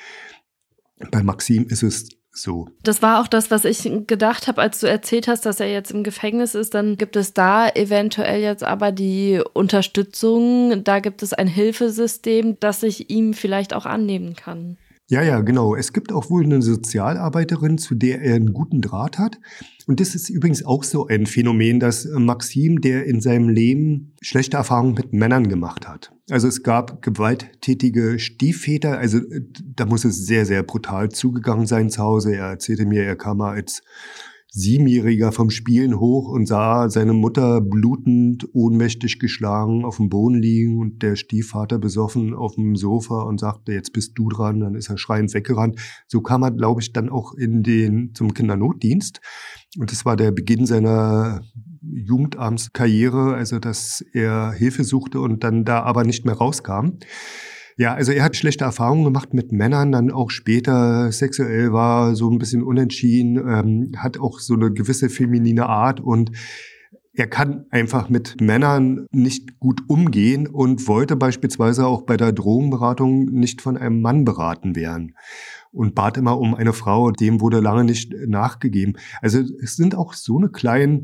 Bei Maxim ist es so. Das war auch das, was ich gedacht habe, als du erzählt hast, dass er jetzt im Gefängnis ist. Dann gibt es da eventuell jetzt aber die Unterstützung. Da gibt es ein Hilfesystem, das sich ihm vielleicht auch annehmen kann. Ja, ja, genau. Es gibt auch wohl eine Sozialarbeiterin, zu der er einen guten Draht hat. Und das ist übrigens auch so ein Phänomen, dass Maxim, der in seinem Leben schlechte Erfahrungen mit Männern gemacht hat. Also es gab gewalttätige Stiefväter, also da muss es sehr, sehr brutal zugegangen sein zu Hause. Er erzählte mir, er kam mal als Siebenjähriger vom Spielen hoch und sah seine Mutter blutend, ohnmächtig geschlagen auf dem Boden liegen und der Stiefvater besoffen auf dem Sofa und sagte, jetzt bist du dran, dann ist er schreiend weggerannt. So kam er, glaube ich, dann auch in den zum Kindernotdienst und das war der Beginn seiner Jugendamtskarriere, also dass er Hilfe suchte und dann da aber nicht mehr rauskam. Ja, also er hat schlechte Erfahrungen gemacht mit Männern, dann auch später sexuell war so ein bisschen unentschieden, ähm, hat auch so eine gewisse feminine Art und er kann einfach mit Männern nicht gut umgehen und wollte beispielsweise auch bei der Drogenberatung nicht von einem Mann beraten werden und bat immer um eine Frau, dem wurde lange nicht nachgegeben. Also es sind auch so eine kleinen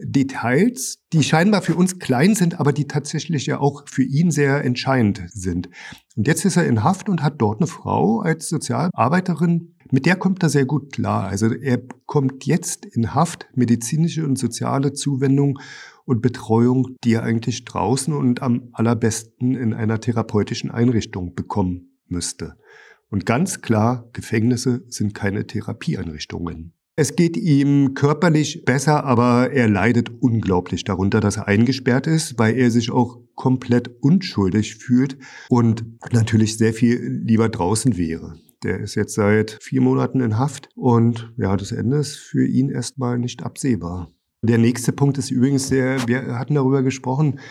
Details, die scheinbar für uns klein sind, aber die tatsächlich ja auch für ihn sehr entscheidend sind. Und jetzt ist er in Haft und hat dort eine Frau als Sozialarbeiterin, mit der kommt er sehr gut klar. Also er bekommt jetzt in Haft medizinische und soziale Zuwendung und Betreuung, die er eigentlich draußen und am allerbesten in einer therapeutischen Einrichtung bekommen müsste. Und ganz klar, Gefängnisse sind keine Therapieeinrichtungen. Es geht ihm körperlich besser, aber er leidet unglaublich darunter, dass er eingesperrt ist, weil er sich auch komplett unschuldig fühlt und natürlich sehr viel lieber draußen wäre. Der ist jetzt seit vier Monaten in Haft und ja, das Ende ist für ihn erstmal nicht absehbar. Der nächste Punkt ist übrigens, der, wir hatten darüber gesprochen,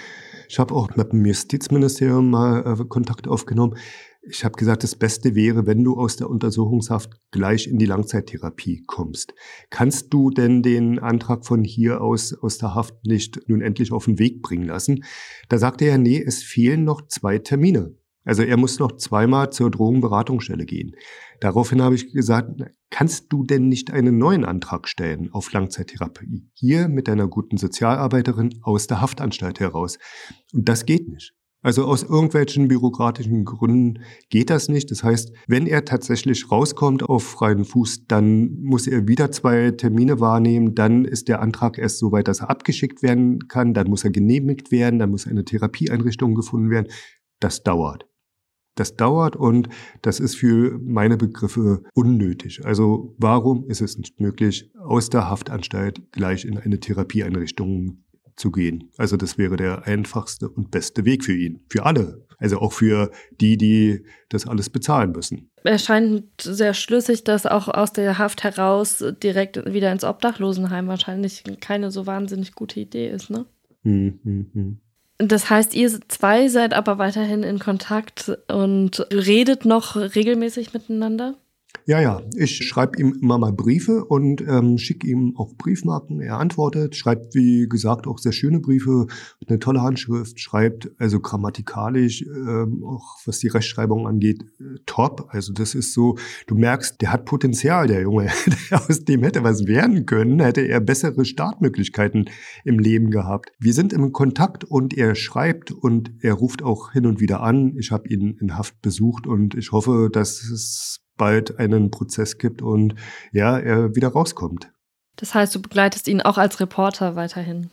Ich habe auch mit dem Justizministerium mal äh, Kontakt aufgenommen. Ich habe gesagt, das Beste wäre, wenn du aus der Untersuchungshaft gleich in die Langzeittherapie kommst. Kannst du denn den Antrag von hier aus, aus der Haft nicht nun endlich auf den Weg bringen lassen? Da sagte er, nee, es fehlen noch zwei Termine. Also er muss noch zweimal zur Drogenberatungsstelle gehen. Daraufhin habe ich gesagt, kannst du denn nicht einen neuen Antrag stellen auf Langzeittherapie? Hier mit deiner guten Sozialarbeiterin aus der Haftanstalt heraus. Und das geht nicht. Also aus irgendwelchen bürokratischen Gründen geht das nicht. Das heißt, wenn er tatsächlich rauskommt auf freien Fuß, dann muss er wieder zwei Termine wahrnehmen. Dann ist der Antrag erst so weit, dass er abgeschickt werden kann. Dann muss er genehmigt werden. Dann muss eine Therapieeinrichtung gefunden werden. Das dauert. Das dauert und das ist für meine Begriffe unnötig. Also warum ist es nicht möglich, aus der Haftanstalt gleich in eine Therapieeinrichtung zu gehen? Also das wäre der einfachste und beste Weg für ihn, für alle. Also auch für die, die das alles bezahlen müssen. Es scheint sehr schlüssig, dass auch aus der Haft heraus direkt wieder ins Obdachlosenheim wahrscheinlich keine so wahnsinnig gute Idee ist, ne? Hm, hm, hm. Das heißt, ihr zwei seid aber weiterhin in Kontakt und redet noch regelmäßig miteinander? Ja, ja, ich schreibe ihm immer mal Briefe und ähm, schicke ihm auch Briefmarken. Er antwortet, schreibt, wie gesagt, auch sehr schöne Briefe, eine tolle Handschrift, schreibt also grammatikalisch, ähm, auch was die Rechtschreibung angeht, äh, top. Also das ist so, du merkst, der hat Potenzial, der Junge. Aus dem hätte was werden können, hätte er bessere Startmöglichkeiten im Leben gehabt. Wir sind im Kontakt und er schreibt und er ruft auch hin und wieder an. Ich habe ihn in Haft besucht und ich hoffe, dass es bald einen Prozess gibt und ja, er wieder rauskommt. Das heißt, du begleitest ihn auch als Reporter weiterhin?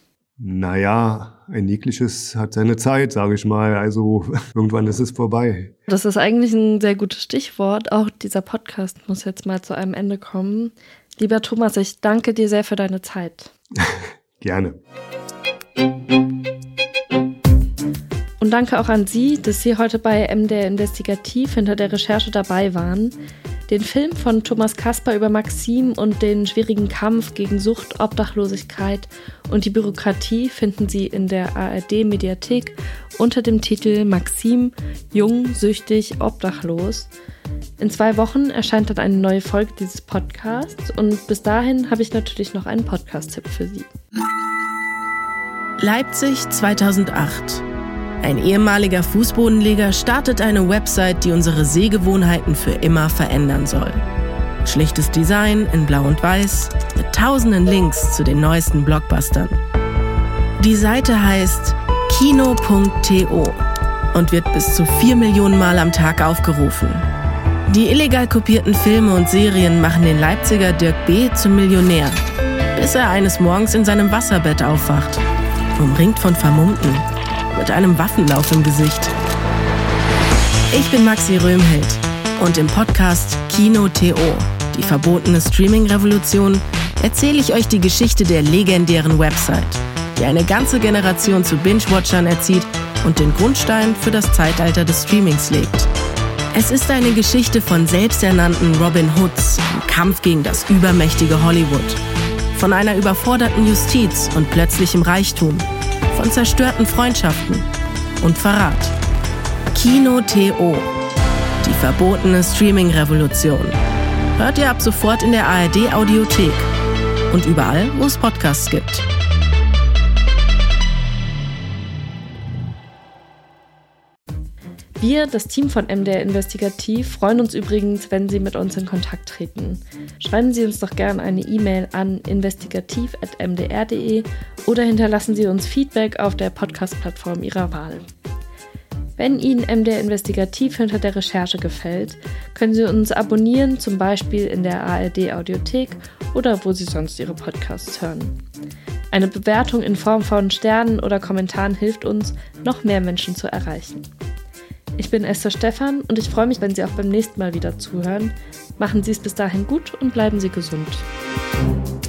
Naja, ein jegliches hat seine Zeit, sage ich mal. Also irgendwann ist es vorbei. Das ist eigentlich ein sehr gutes Stichwort. Auch dieser Podcast muss jetzt mal zu einem Ende kommen. Lieber Thomas, ich danke dir sehr für deine Zeit. Gerne. Und danke auch an Sie, dass Sie heute bei M D R Investigativ hinter der Recherche dabei waren. Den Film von Thomas Kasper über Maxim und den schwierigen Kampf gegen Sucht, Obdachlosigkeit und die Bürokratie finden Sie in der A R D-Mediathek unter dem Titel Maxim, jung, süchtig, obdachlos. In zwei Wochen erscheint dann eine neue Folge dieses Podcasts und bis dahin habe ich natürlich noch einen Podcast-Tipp für Sie. Leipzig zweitausendacht. Ein ehemaliger Fußbodenleger startet eine Website, die unsere Sehgewohnheiten für immer verändern soll. Schlichtes Design in Blau und Weiß mit tausenden Links zu den neuesten Blockbustern. Die Seite heißt kino punkt to und wird bis zu vier Millionen Mal am Tag aufgerufen. Die illegal kopierten Filme und Serien machen den Leipziger Dirk B. zum Millionär, bis er eines Morgens in seinem Wasserbett aufwacht, umringt von Vermummten, mit einem Waffenlauf im Gesicht. Ich bin Maxi Röhmhild und im Podcast Kino punkt to, die verbotene Streaming-Revolution, erzähle ich euch die Geschichte der legendären Website, die eine ganze Generation zu Binge-Watchern erzieht und den Grundstein für das Zeitalter des Streamings legt. Es ist eine Geschichte von selbsternannten Robin Hoods im Kampf gegen das übermächtige Hollywood, von einer überforderten Justiz und plötzlichem Reichtum, von zerstörten Freundschaften und Verrat. Kino punkt to, die verbotene Streaming-Revolution. Hört ihr ab sofort in der A R D-Audiothek und überall, wo es Podcasts gibt. Wir, das Team von M D R Investigativ, freuen uns übrigens, wenn Sie mit uns in Kontakt treten. Schreiben Sie uns doch gerne eine E-Mail an investigativ at m d r punkt d e oder hinterlassen Sie uns Feedback auf der Podcast-Plattform Ihrer Wahl. Wenn Ihnen M D R Investigativ hinter der Recherche gefällt, können Sie uns abonnieren, zum Beispiel in der A R D-Audiothek oder wo Sie sonst Ihre Podcasts hören. Eine Bewertung in Form von Sternen oder Kommentaren hilft uns, noch mehr Menschen zu erreichen. Ich bin Esther Stephan und ich freue mich, wenn Sie auch beim nächsten Mal wieder zuhören. Machen Sie es bis dahin gut und bleiben Sie gesund.